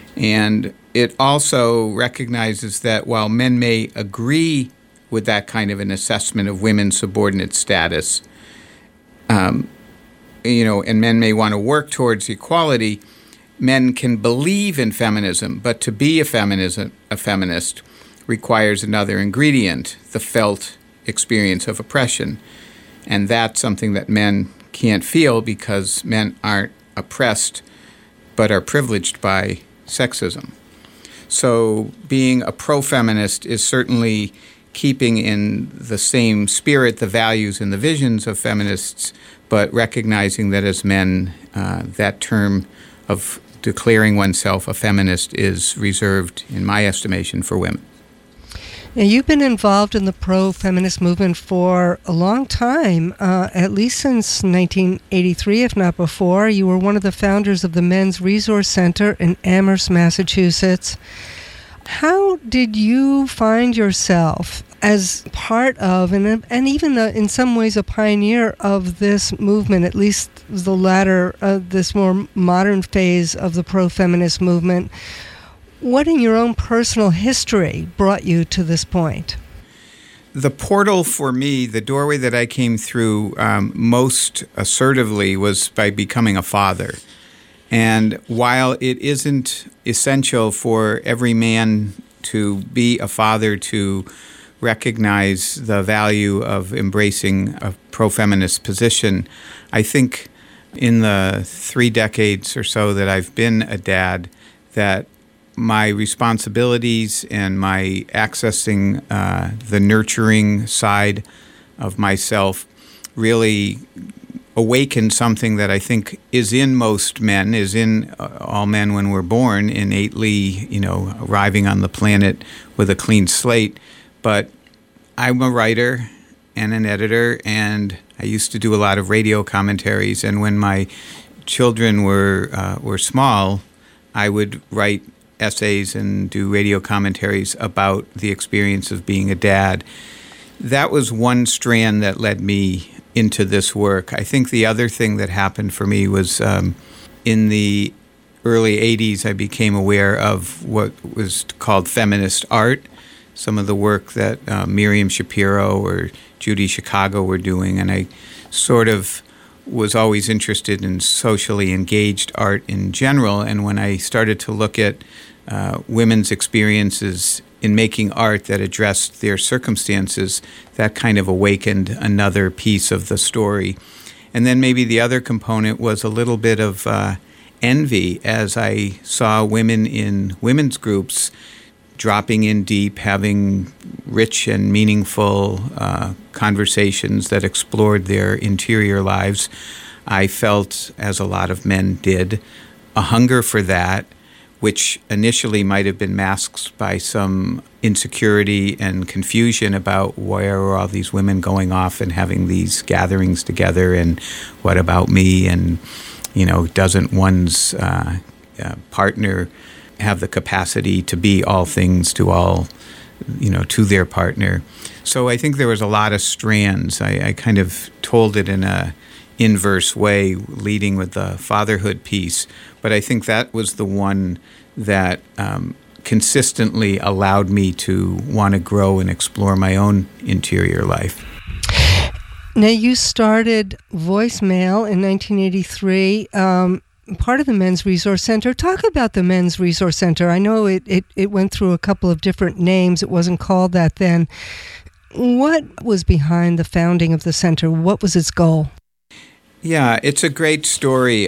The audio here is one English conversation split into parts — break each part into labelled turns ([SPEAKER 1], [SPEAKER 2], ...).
[SPEAKER 1] And it also recognizes that while men may agree with that kind of an assessment of women's subordinate status, and men may want to work towards equality, men can believe in feminism, but to be a feminist requires another ingredient, the felt experience of oppression. And that's something that men can't feel because men aren't oppressed but are privileged by sexism. So being a pro-feminist is certainly keeping in the same spirit the values and the visions of feminists, but recognizing that as men, that term of declaring oneself a feminist is reserved, in my estimation, for women.
[SPEAKER 2] Now, you've been involved in the pro-feminist movement for a long time, at least since 1983, if not before. You were one of the founders of the Men's Resource Center in Amherst, Massachusetts. How did you find yourself as part of, and even in some ways a pioneer of this movement, at least the latter, this more modern phase of the pro-feminist movement? What in your own personal history brought you to this point?
[SPEAKER 1] The portal for me, the doorway that I came through most assertively was by becoming a father. And while it isn't essential for every man to be a father to recognize the value of embracing a pro-feminist position, I think in the 3 decades or so that I've been a dad, that my responsibilities and my accessing the nurturing side of myself really awakened something that I think is in most men, is in all men when we're born, innately, arriving on the planet with a clean slate. But I'm a writer and an editor, and I used to do a lot of radio commentaries. And when my children were small, I would write essays and do radio commentaries about the experience of being a dad. That was one strand that led me into this work. I think the other thing that happened for me was in the early 80s, I became aware of what was called feminist art, some of the work that Miriam Shapiro or Judy Chicago were doing, and I sort of was always interested in socially engaged art in general. And when I started to look at women's experiences in making art that addressed their circumstances, that kind of awakened another piece of the story. And then maybe the other component was a little bit of envy as I saw women in women's groups dropping in deep, having rich and meaningful conversations that explored their interior lives. I felt, as a lot of men did, a hunger for that, which initially might have been masked by some insecurity and confusion about where are all these women going off and having these gatherings together, and what about me, and doesn't one's partner have the capacity to be all things to all, to their partner. So I think there was a lot of strands. I kind of told it in a inverse way, leading with the fatherhood piece. But I think that was the one that consistently allowed me to want to grow and explore my own interior life.
[SPEAKER 2] Now, you started Voicemail in 1983, part of the Men's Resource Center. Talk about the Men's Resource Center. I know it went through a couple of different names. It wasn't called that then. What was behind the founding of the center? What was its goal?
[SPEAKER 1] Yeah, it's a great story.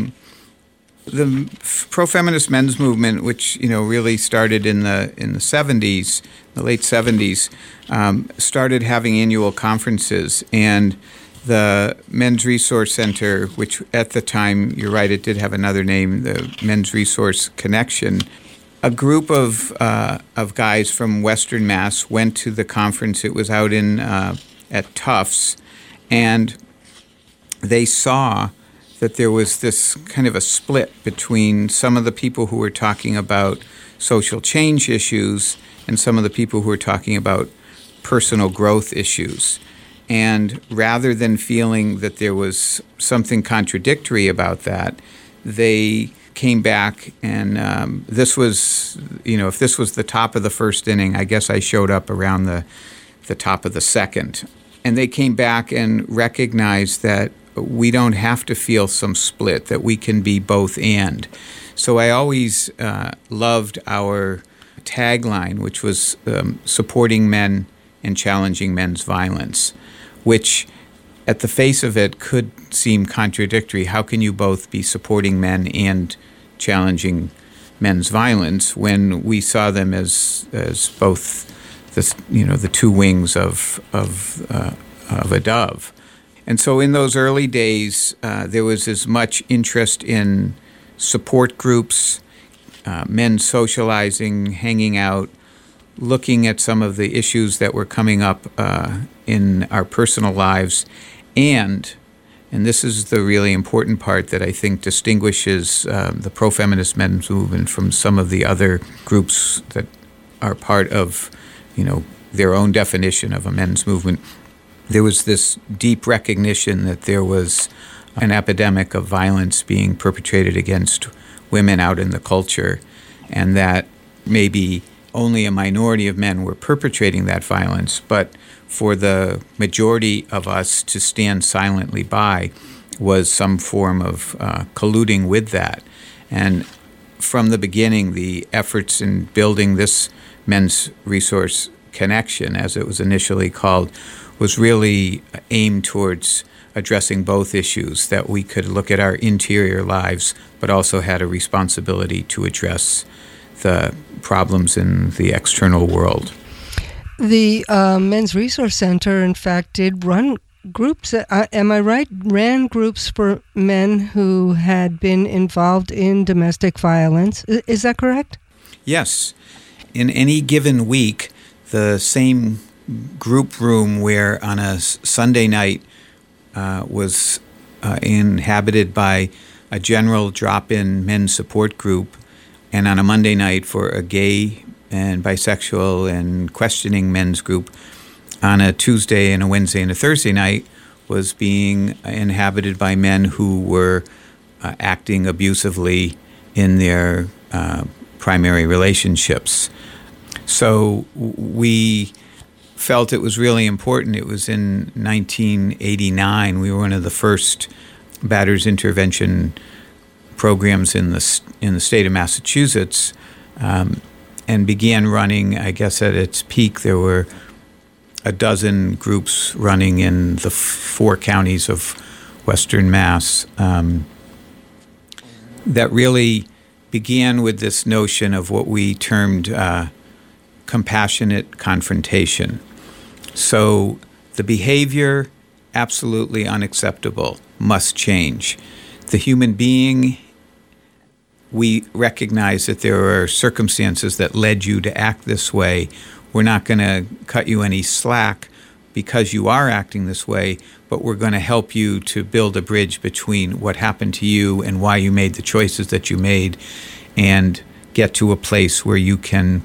[SPEAKER 1] The pro-feminist men's movement, which really started in the 70s, the late 70s, started having annual conferences, and the Men's Resource Center, which at the time, you're right, it did have another name, the Men's Resource Connection. A group of guys from Western Mass went to the conference. It was out at Tufts, and they saw that there was this kind of a split between some of the people who were talking about social change issues and some of the people who were talking about personal growth issues. And rather than feeling that there was something contradictory about that, they came back, and this was, if this was the top of the first inning, I guess I showed up around the top of the second. And they came back and recognized that we don't have to feel some split, that we can be both and. So I always loved our tagline, which was supporting men and challenging men's violence, which at the face of it could seem contradictory. How can you both be supporting men and challenging men's violence when we saw them as both the two wings of a dove? And so in those early days, there was as much interest in support groups, men socializing, hanging out, looking at some of the issues that were coming up in our personal lives, and this is the really important part that I think distinguishes the pro-feminist men's movement from some of the other groups that are part of, their own definition of a men's movement. There was this deep recognition that there was an epidemic of violence being perpetrated against women out in the culture, and that maybe only a minority of men were perpetrating that violence, but for the majority of us to stand silently by was some form of colluding with that. And from the beginning, the efforts in building this Men's Resource Connection, as it was initially called, was really aimed towards addressing both issues, that we could look at our interior lives, but also had a responsibility to address the problems in the external world.
[SPEAKER 2] The Men's Resource Center, in fact, did run groups, am I right? Ran groups for men who had been involved in domestic violence. Is that correct? Yes.
[SPEAKER 1] In any given week, the same group room where on a Sunday night was inhabited by a general drop-in men's support group, and on a Monday night for a gay and bisexual and questioning men's group, on a Tuesday and a Wednesday and a Thursday night was being inhabited by men who were acting abusively in their primary relationships. So we felt it was really important. It was in 1989. We were one of the first batters intervention programs in the state of Massachusetts, and began running, I guess at its peak, there were a dozen groups running in the 4 counties of Western Mass, that really began with this notion of what we termed compassionate confrontation. So the behavior, absolutely unacceptable, must change. The human being, we recognize that there are circumstances that led you to act this way. We're not going to cut you any slack because you are acting this way, but we're going to help you to build a bridge between what happened to you and why you made the choices that you made, and get to a place where you can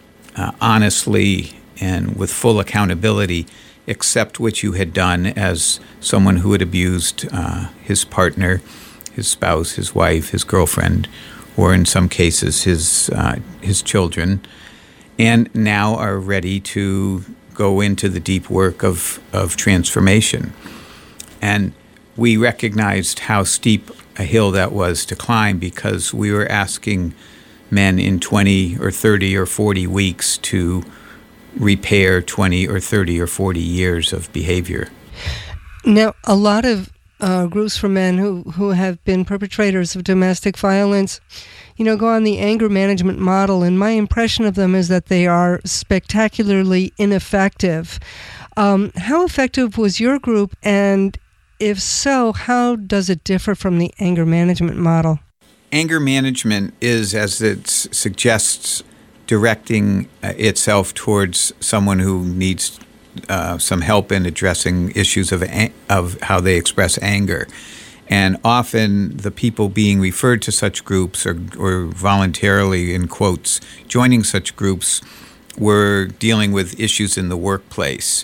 [SPEAKER 1] honestly and with full accountability accept what you had done as someone who had abused his partner, his spouse, his wife, his girlfriend, or in some cases his children, and now are ready to go into the deep work of transformation. And we recognized how steep a hill that was to climb, because we were asking men in 20 or 30 or 40 weeks to repair 20 or 30 or 40 years of behavior.
[SPEAKER 2] Now, a lot of groups for men who have been perpetrators of domestic violence, go on the anger management model, and my impression of them is that they are spectacularly ineffective. How effective was your group, and if so, how does it differ from the anger management model?
[SPEAKER 1] Anger management is, as it suggests, directing itself towards someone who needs some help in addressing issues of how they express anger. And often the people being referred to such groups or voluntarily, in quotes, joining such groups were dealing with issues in the workplace.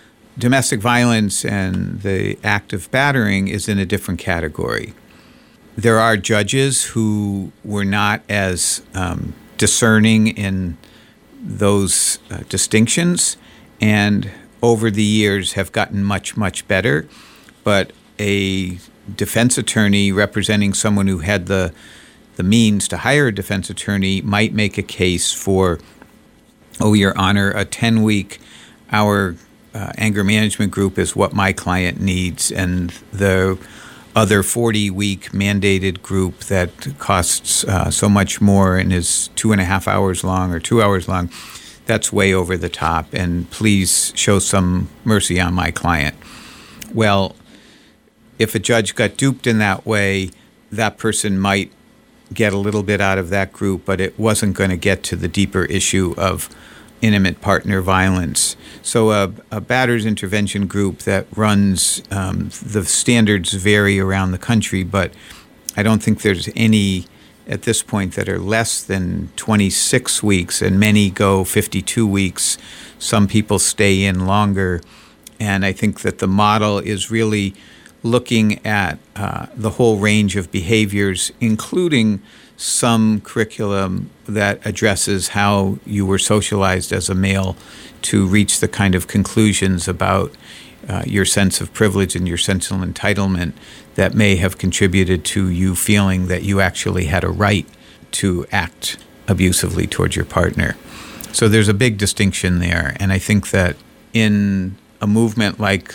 [SPEAKER 1] Domestic violence and the act of battering is in a different category. There are judges who were not as discerning in those distinctions, and over the years have gotten much, much better. But a defense attorney representing someone who had the means to hire a defense attorney might make a case for, oh, Your Honor, a 10-week our anger management group is what my client needs, and the other 40-week mandated group that costs so much more and is 2.5 hours long or 2 hours long, that's way over the top, and please show some mercy on my client. Well, if a judge got duped in that way, that person might get a little bit out of that group, but it wasn't going to get to the deeper issue of intimate partner violence. So a batter's intervention group that runs, the standards vary around the country, but I don't think there's any at this point that are less than 26 weeks, and many go 52 weeks. Some people stay in longer, and I think that the model is really looking at the whole range of behaviors, including some curriculum that addresses how you were socialized as a male to reach the kind of conclusions about your sense of privilege and your sense of entitlement that may have contributed to you feeling that you actually had a right to act abusively towards your partner. So there's a big distinction there, and I think that in a movement like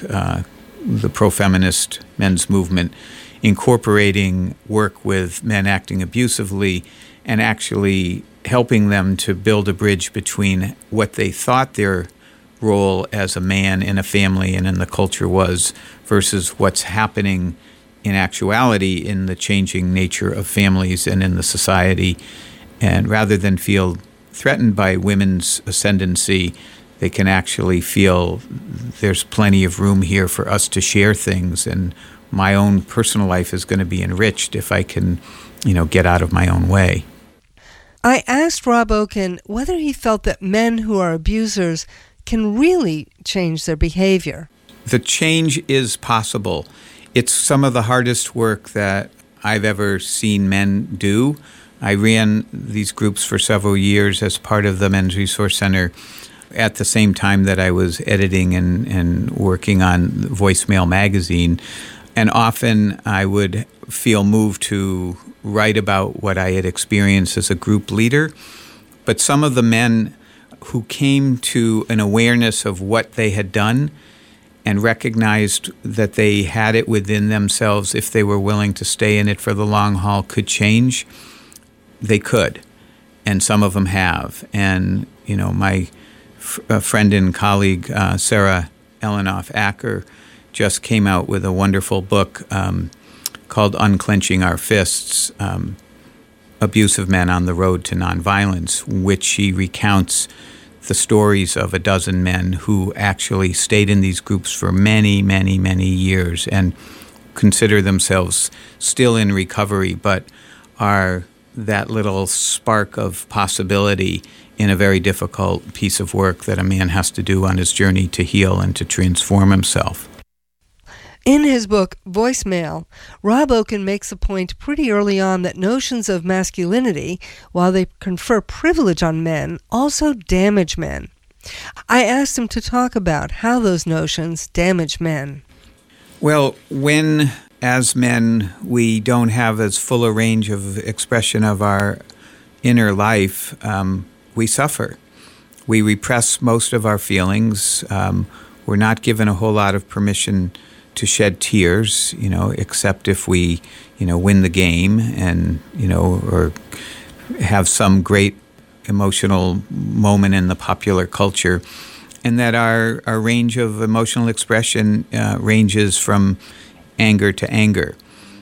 [SPEAKER 1] the pro-feminist men's movement, incorporating work with men acting abusively and actually helping them to build a bridge between what they thought their role as a man in a family and in the culture was versus what's happening in actuality in the changing nature of families and in the society. And rather than feel threatened by women's ascendancy, they can actually feel there's plenty of room here for us to share things, and my own personal life is going to be enriched if I can, get out of my own way.
[SPEAKER 2] I asked Rob Oken whether he felt that men who are abusers can really change their behavior.
[SPEAKER 1] The change is possible. It's some of the hardest work that I've ever seen men do. I ran these groups for several years as part of the Men's Resource Center at the same time that I was editing and working on Voicemail magazine. And often I would feel moved to write about what I had experienced as a group leader. But some of the men who came to an awareness of what they had done and recognized that they had it within themselves if they were willing to stay in it for the long haul could change, they could. And some of them have. And, my friend and colleague, Sarah Elenoff Acker, just came out with a wonderful book called Unclenching Our Fists, Abusive Men on the Road to Nonviolence, which she recounts the stories of a dozen men who actually stayed in these groups for many, many, many years and consider themselves still in recovery, but are that little spark of possibility in a very difficult piece of work that a man has to do on his journey to heal and to transform himself.
[SPEAKER 2] In his book, Voicemail, Rob Oken makes a point pretty early on that notions of masculinity, while they confer privilege on men, also damage men. I asked him to talk about how those notions damage men.
[SPEAKER 1] Well, when, as men, we don't have as full a range of expression of our inner life, we suffer. We repress most of our feelings. We're not given a whole lot of permission to shed tears, except if we, win the game and, or have some great emotional moment in the popular culture. And that our range of emotional expression ranges from anger to anger.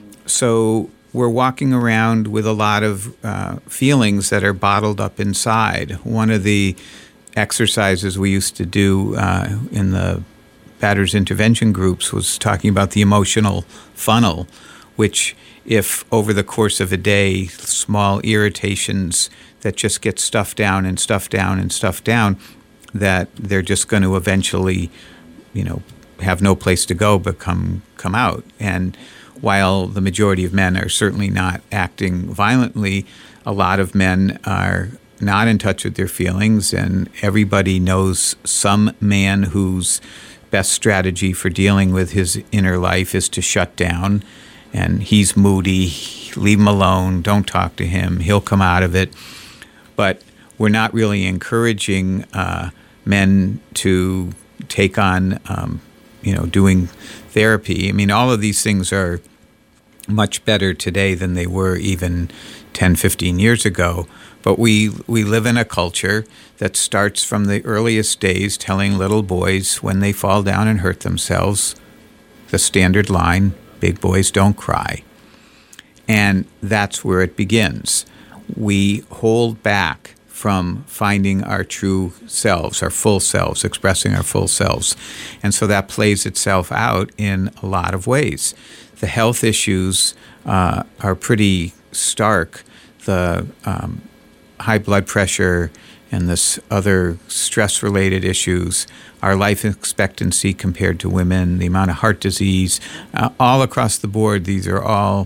[SPEAKER 1] So we're walking around with a lot of feelings that are bottled up inside. One of the exercises we used to do in the Batters intervention groups was talking about the emotional funnel, which if over the course of a day, small irritations that just get stuffed down and stuffed down and stuffed down, that they're just going to eventually, have no place to go but come out. And while the majority of men are certainly not acting violently, a lot of men are not in touch with their feelings, and everybody knows some man whose best strategy for dealing with his inner life is to shut down, and he's moody, leave him alone, don't talk to him, he'll come out of it. But we're not really encouraging men to take on, doing therapy. I mean, all of these things are much better today than they were even 10, 15 years ago. But we live in a culture that starts from the earliest days telling little boys when they fall down and hurt themselves, the standard line, big boys don't cry. And that's where it begins. We hold back from finding our true selves, our full selves, expressing our full selves. And so that plays itself out in a lot of ways. The health issues are pretty stark. The high blood pressure and this other stress-related issues, our life expectancy compared to women, the amount of heart disease, all across the board, these are all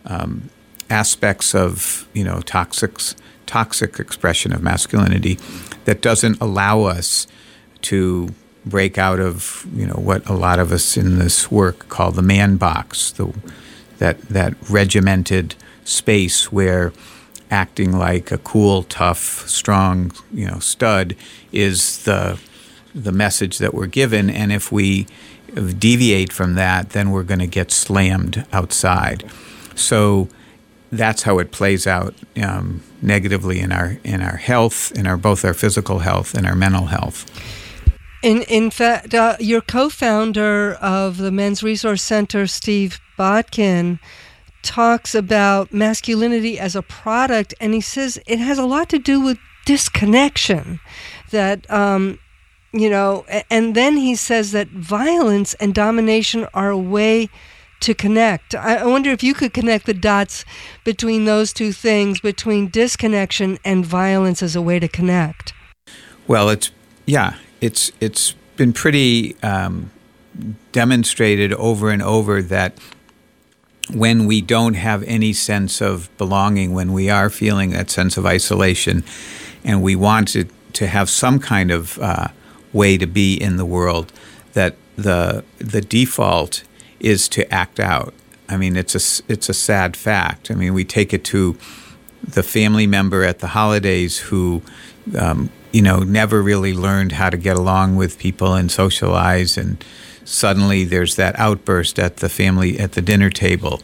[SPEAKER 1] aspects of, toxic expression of masculinity that doesn't allow us to break out of, what a lot of us in this work call the man box, that regimented space where acting like a cool, tough, strong, stud is the message that we're given. And if we deviate from that, then we're going to get slammed outside. So that's how it plays out negatively in our health, in both our physical health and our mental health.
[SPEAKER 2] In fact, your co-founder of the Men's Resource Center, Steve Botkin, talks about masculinity as a product, and he says it has a lot to do with disconnection. That and then he says that violence and domination are a way to connect. I wonder if you could connect the dots between those two things, between disconnection and violence as a way to connect.
[SPEAKER 1] Well, it's been pretty demonstrated over and over that when we don't have any sense of belonging, when we are feeling that sense of isolation, and we want to have some kind of way to be in the world, that the default is to act out. I mean, it's a sad fact. I mean, we take it to the family member at the holidays who, never really learned how to get along with people and socialize, and suddenly there's that outburst at the dinner table.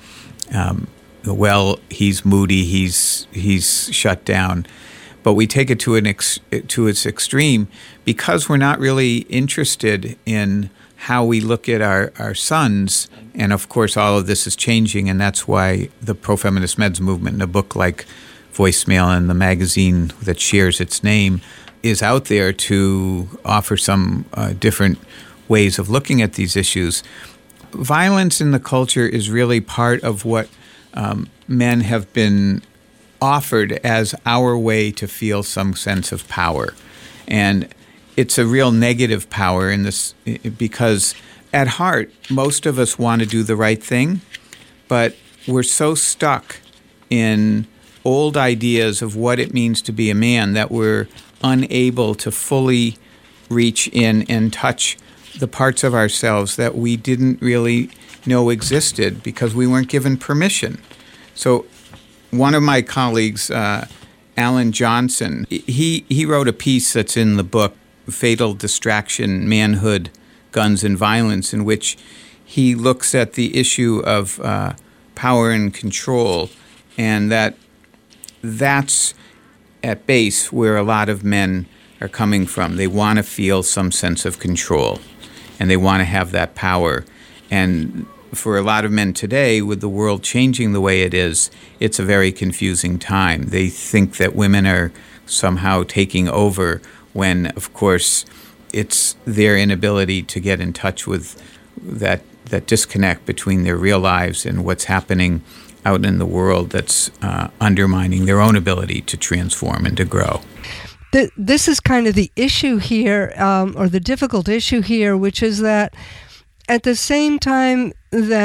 [SPEAKER 1] He's moody, he's shut down. But we take it to its extreme because we're not really interested in how we look at our sons. And of course, all of this is changing, and that's why the pro-feminist meds movement in a book like Voicemail and the magazine that shares its name is out there to offer some different ways of looking at these issues. Violence in the culture is really part of what men have been offered as our way to feel some sense of power. And it's a real negative power in this, because at heart, most of us want to do the right thing, but we're so stuck in old ideas of what it means to be a man that we're unable to fully reach in and touch the parts of ourselves that we didn't really know existed because we weren't given permission. So one of my colleagues, Alan Johnson, he wrote a piece that's in the book, Fatal Distraction, Manhood, Guns, and Violence, in which he looks at the issue of power and control, and that's at base where a lot of men are coming from. They want to feel some sense of control, and they want to have that power. And for a lot of men today, with the world changing the way it is, it's a very confusing time. They think that women are somehow taking over when, of course, it's their inability to get in touch with that disconnect between their real lives and what's happening out in the world that's undermining their own ability to transform and to grow.
[SPEAKER 2] This is kind of the issue here, or the difficult issue here, which is that at the same time that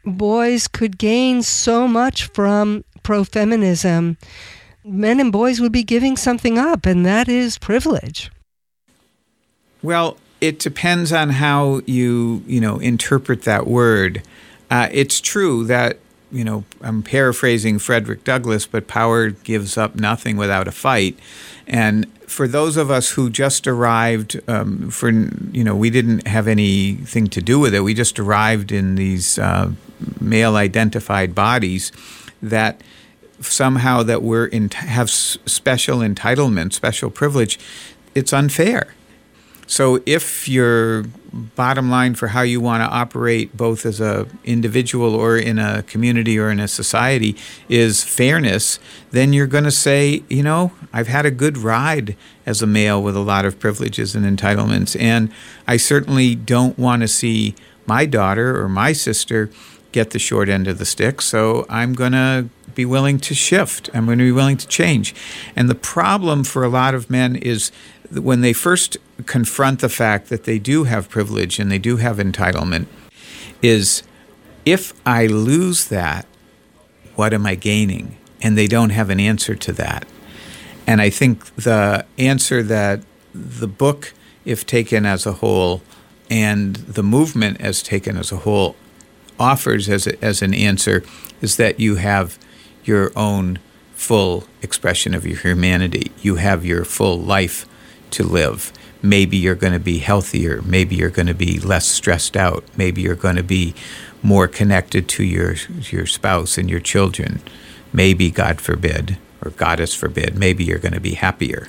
[SPEAKER 2] boys could gain so much from pro-feminism, men and boys would be giving something up, and that is privilege.
[SPEAKER 1] Well, it depends on how you interpret that word. It's true that, I'm paraphrasing Frederick Douglass, but power gives up nothing without a fight. And for those of us who just arrived, we didn't have anything to do with it. We just arrived in these male-identified bodies that somehow that have special entitlement, special privilege. It's unfair. So if your bottom line for how you want to operate both as an individual or in a community or in a society is fairness, then you're going to say, I've had a good ride as a male with a lot of privileges and entitlements, and I certainly don't want to see my daughter or my sister get the short end of the stick, so I'm going to be willing to shift. I'm going to be willing to change. And the problem for a lot of men is when they first confront the fact that they do have privilege and they do have entitlement is, if I lose that, what am I gaining? And they don't have an answer to that. And I think the answer that the book, if taken as a whole, and the movement as taken as a whole, offers as an answer is that you have your own full expression of your humanity. You have your full life to live. Maybe you're going to be healthier. Maybe you're going to be less stressed out. Maybe you're going to be more connected to your spouse and your children. Maybe, God forbid, or Goddess forbid, maybe you're going to be happier.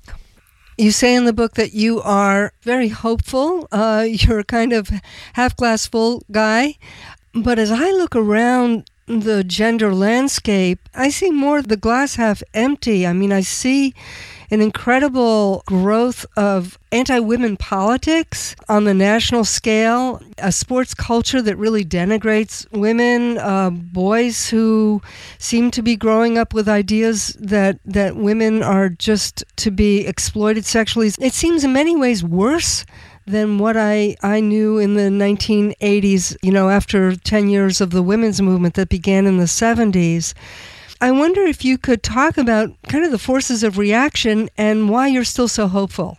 [SPEAKER 2] You say in the book that you are very hopeful. You're a kind of half-glass full guy. But as I look around the gender landscape, I see more the glass half empty. I mean, I see an incredible growth of anti-women politics on the national scale, a sports culture that really denigrates women, boys who seem to be growing up with ideas that women are just to be exploited sexually. It seems in many ways worse than what I knew in the 1980s, after 10 years of the women's movement that began in the 70s. I wonder if you could talk about kind of the forces of reaction and why you're still so hopeful.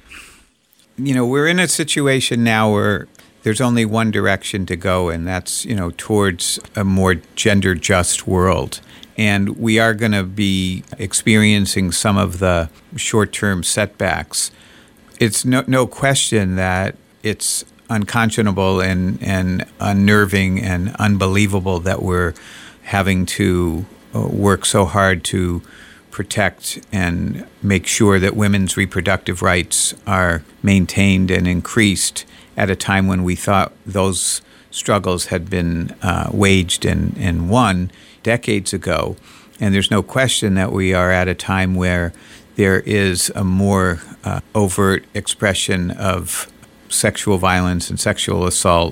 [SPEAKER 1] We're in a situation now where there's only one direction to go, and that's, towards a more gender-just world. And we are going to be experiencing some of the short-term setbacks. It's no question that it's unconscionable and unnerving and unbelievable that we're having to work so hard to protect and make sure that women's reproductive rights are maintained and increased at a time when we thought those struggles had been waged and won decades ago. And there's no question that we are at a time where there is a more overt expression of sexual violence and sexual assault.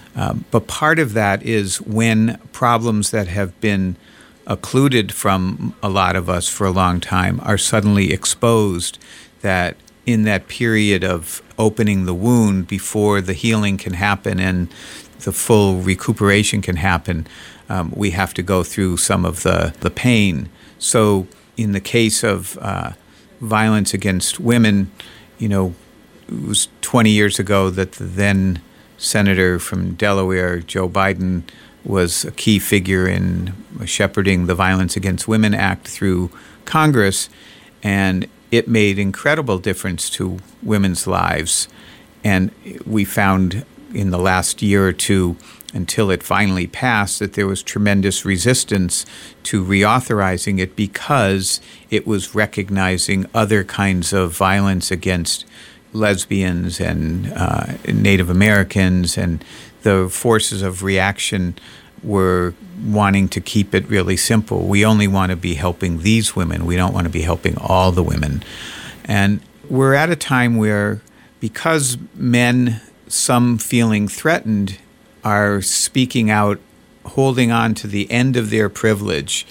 [SPEAKER 1] But part of that is when problems that have been occluded from a lot of us for a long time are suddenly exposed, that in that period of opening the wound before the healing can happen and the full recuperation can happen, we have to go through some of the pain. So in the case of violence against women, it was 20 years ago that the then Senator from Delaware, Joe Biden, was a key figure in shepherding the Violence Against Women Act through Congress, and it made incredible difference to women's lives. And we found in the last year or two, until it finally passed, that there was tremendous resistance to reauthorizing it because it was recognizing other kinds of violence against lesbians and Native Americans, and the forces of reaction were wanting to keep it really simple. We only want to be helping these women. We don't want to be helping all the women. And we're at a time where, because men, some feeling threatened, are speaking out, holding on to the end of their privilege,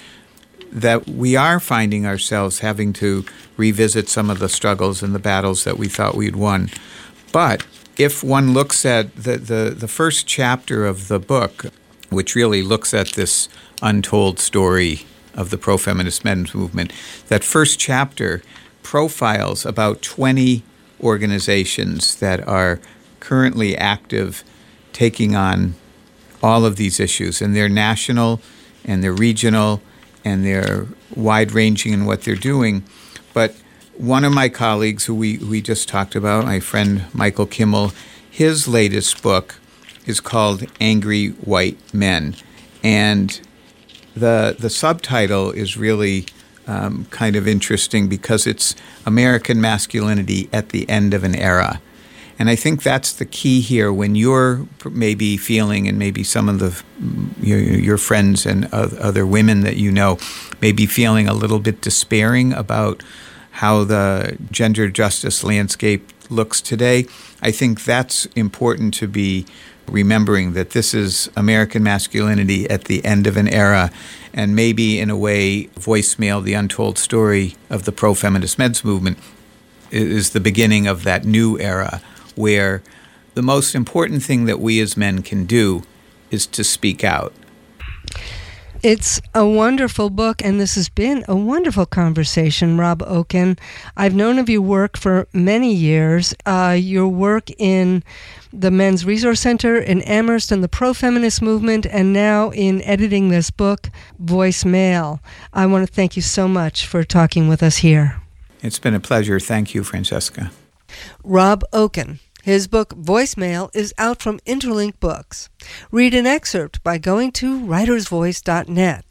[SPEAKER 1] that we are finding ourselves having to revisit some of the struggles and the battles that we thought we'd won. But if one looks at the first chapter of the book, which really looks at this untold story of the pro-feminist men's movement. That first chapter profiles about 20 organizations that are currently active, taking on all of these issues, and they're national and they're regional and they're wide-ranging in what they're doing. But one of my colleagues who we just talked about, my friend Michael Kimmel, his latest book is called Angry White Men. And the subtitle is really kind of interesting because it's American Masculinity at the End of an Era. And I think that's the key here when you're maybe feeling, and maybe some of your friends and other women that you know may be feeling a little bit despairing about how the gender justice landscape looks today. I think that's important to be remembering, that this is American masculinity at the end of an era, and maybe in a way, Voicemail, the untold story of the pro-feminist men's movement, is the beginning of that new era where the most important thing that we as men can do is to speak out.
[SPEAKER 2] It's a wonderful book, and this has been a wonderful conversation, Rob Oken. I've known of your work for many years. Your work in the Men's Resource Center in Amherst and the pro-feminist movement, and now in editing this book, Voicemail. I want to thank you so much for talking with us here.
[SPEAKER 1] It's been a pleasure. Thank you, Francesca.
[SPEAKER 2] Rob Oken. His book, Voicemail, is out from Interlink Books. Read an excerpt by going to writersvoice.net.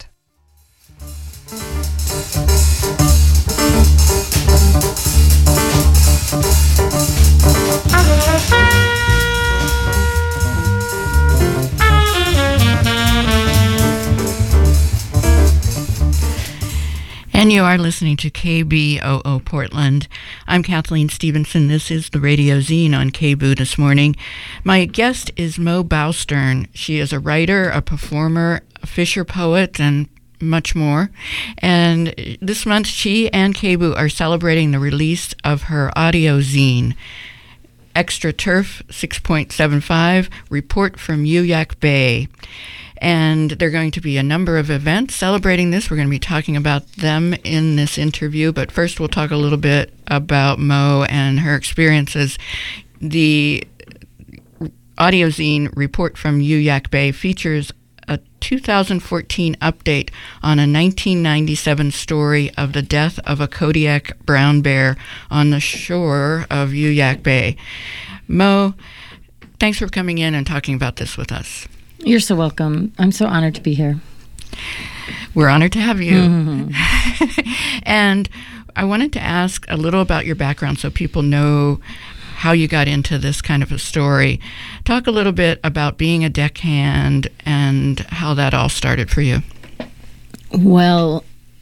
[SPEAKER 3] And you are listening to KBOO Portland. I'm Kathleen Stevenson. This is the Radio Zine on KBOO this morning. My guest is Mo Boustern. She is a writer, a performer, a Fisher poet, and much more. And this month, she and KBOO are celebrating the release of her audio zine, Extra Turf 6.75, Report from Yuyak Bay. And there are going to be a number of events celebrating this. We're going to be talking about them in this interview. But first, we'll talk a little bit about Mo and her experiences. The audio zine Report from Yuyak Bay features a 2014 update on a 1997 story of the death of a Kodiak brown bear on the shore of Yuyak Bay. Mo, thanks for coming in and talking about this with us.
[SPEAKER 4] You're so welcome. I'm so honored to be here.
[SPEAKER 3] We're honored to have you.
[SPEAKER 4] Mm-hmm.
[SPEAKER 3] And I wanted to ask a little about your background so people know how you got into this kind of a story. Talk a little bit about being a deckhand and how that all started for you.
[SPEAKER 4] Well,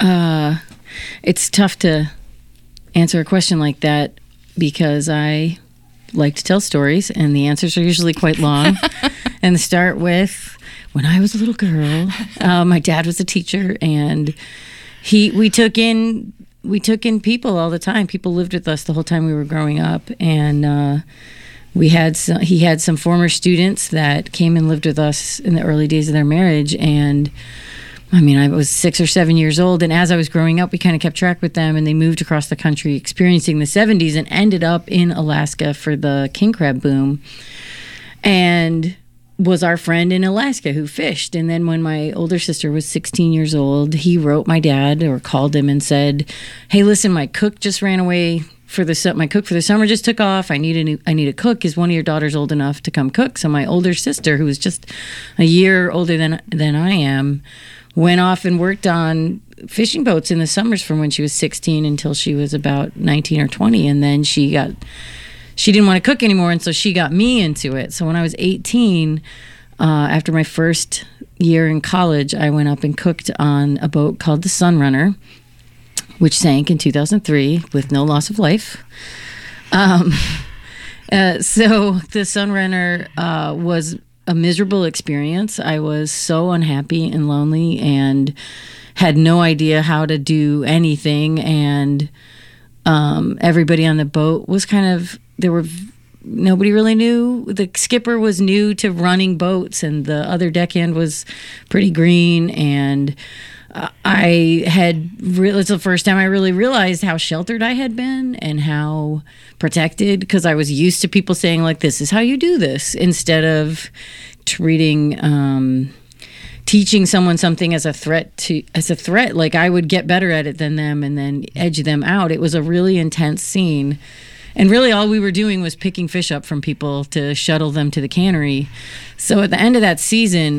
[SPEAKER 4] it's tough to answer a question like that because I like to tell stories, and the answers are usually quite long. And start with, when I was a little girl, my dad was a teacher, and we took in people all the time. People lived with us the whole time we were growing up, and he had some former students that came and lived with us in the early days of their marriage. And I mean, I was 6 or 7 years old, and as I was growing up, we kind of kept track with them, and they moved across the country experiencing the 70s and ended up in Alaska for the king crab boom, and was our friend in Alaska who fished. And then when my older sister was 16 years old, he wrote my dad or called him and said, "Hey, listen, my cook just ran away my cook for the summer just took off. I need a cook. Is one of your daughters old enough to come cook?" So my older sister, who was just a year older than I am, went off and worked on fishing boats in the summers from when she was 16 until she was about 19 or 20. And then she didn't want to cook anymore, and so she got me into it. So when I was 18, after my first year in college, I went up and cooked on a boat called the Sunrunner, which sank in 2003 with no loss of life. So the Sunrunner was a miserable experience. I was so unhappy and lonely and had no idea how to do anything. And everybody on the boat was there were nobody really knew. The skipper was new to running boats, and the other deckhand was pretty green. And it's the first time I really realized how sheltered I had been and how protected, because I was used to people saying, like, this is how you do this, instead of teaching someone something as a threat. Like, I would get better at it than them and then edge them out. It was a really intense scene. And really all we were doing was picking fish up from people to shuttle them to the cannery. So at the end of that season,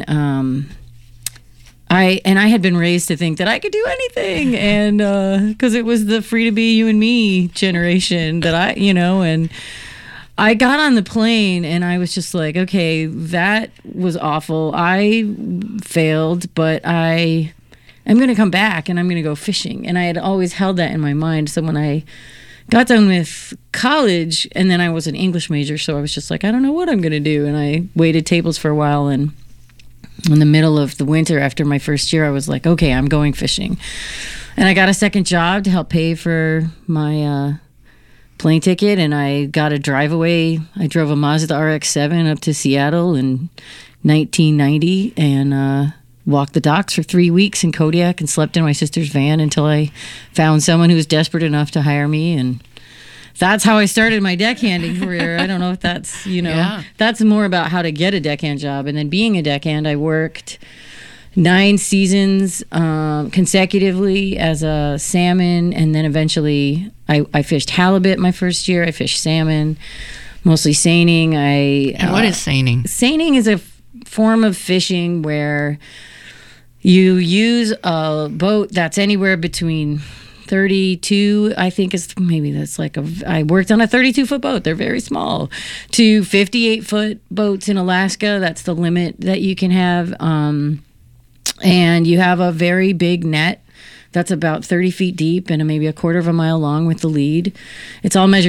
[SPEAKER 4] I had been raised to think that I could do anything, and because it was the free to be you and me generation that and I got on the plane and I was just like, okay, that was awful. I failed, but I'm going to come back and I'm going to go fishing. And I had always held that in my mind. So when I got done with college, and then I was an English major, so I was just like, I don't know what I'm going to do. And I waited tables for a while, and in the middle of the winter after my first year, I was like, okay, I'm going fishing. And I got a second job to help pay for my plane ticket, and I got a drive away. I drove a Mazda RX-7 up to Seattle in 1990 and walked the docks for 3 weeks in Kodiak and slept in my sister's van until I found someone who was desperate enough to hire me. And that's how I started my deckhanding career. I don't know if that's, that's more about how to get a deckhand job. And then being a deckhand, I worked 9 seasons consecutively as a salmon, and then eventually I fished halibut my first year. I fished salmon, mostly seining.
[SPEAKER 3] And what is seining?
[SPEAKER 4] Seining is a form of fishing where you use a boat that's anywhere between 32, I think I worked on a 32-foot boat. They're very small. To 58-foot boats in Alaska. That's the limit that you can have. And you have a very big net that's about 30 feet deep and maybe a quarter of a mile long with the lead. It's all measured